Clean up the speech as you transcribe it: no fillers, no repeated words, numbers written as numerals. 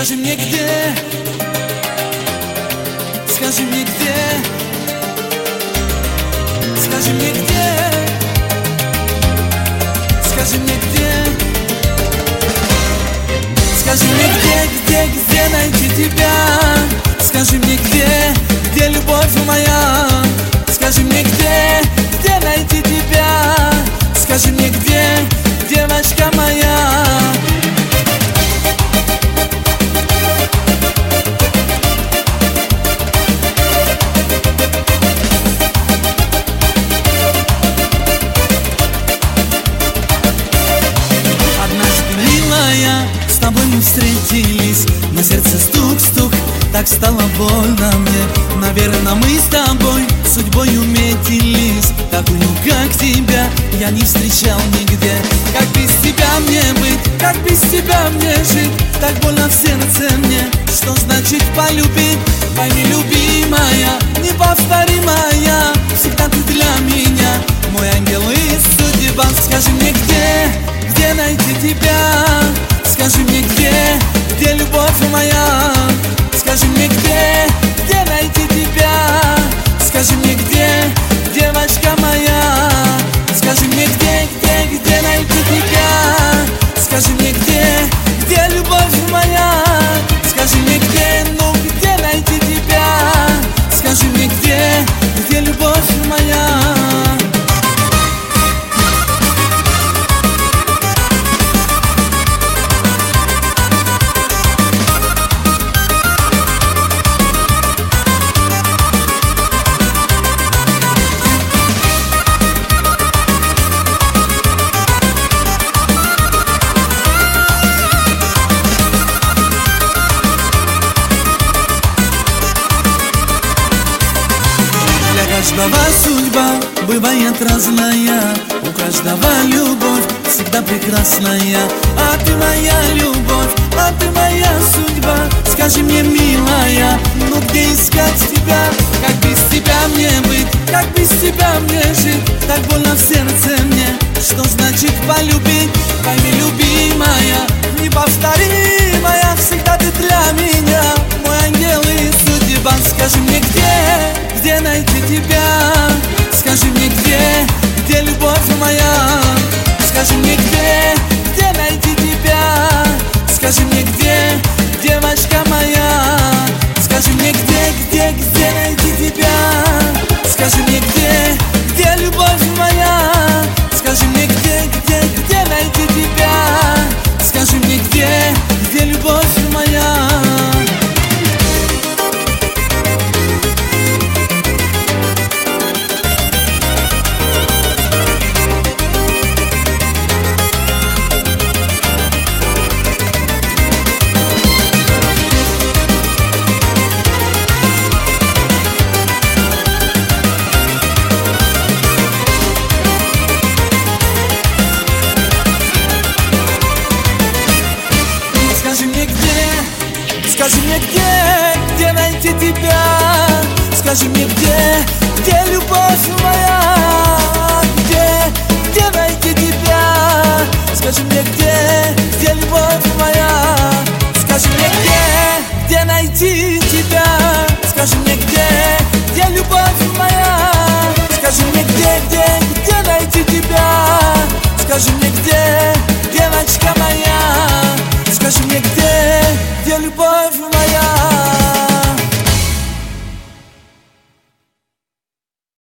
Скажи мне где, скажи мне где, скажи мне где, скажи мне где, скажи мне где найти тебя, скажи мне где любовь моя, скажи мне где найти тебя, скажи мне где, девочка моя. С тобой мы встретились, на сердце стук-стук, так стало больно мне. Наверное, мы с тобой судьбою метились. Такую, как тебя, я не встречал нигде. Как без тебя мне быть, как без тебя мне жить? Так больно в сердце мне, что значит полюбить? Пойми, любимая, неповторимая, всегда ты для меня, мой ангел и судьба. Скажи мне где найти тебя? Скажи мне где любовь моя? Скажи мне где найти тебя? Скажи мне где, девочка моя? Скажи мне где найти тебя? Скажи мне где любовь моя? Скажи мне где найти тебя? Скажи мне где любовь моя? У каждого судьба бывает разная, у каждого любовь всегда прекрасная. А ты моя любовь, а ты моя судьба. Скажи мне, милая, ну где искать тебя? Как без тебя мне быть, как без тебя мне жить? Так больно в сердце мне, что значит полюбить? Пойми, любимая, неповторимая, всегда ты для меня, мой ангел и судьба. Скажи мне где найти тебя? Скажи мне где любовь моя? Скажи мне где найти тебя? Скажи мне где, девочка моя? Скажи мне где найти тебя? Скажи мне где любовь моя? Скажи мне где найти тебя? Скажи мне где любовь моя? Скажи мне где найти тебя? Скажи мне где любовь моя? Где найти тебя? Скажи мне где любовь моя? Скажи мне где найти тебя? Скажи мне где любовь моя? Скажи мне где найти тебя? Скажи мне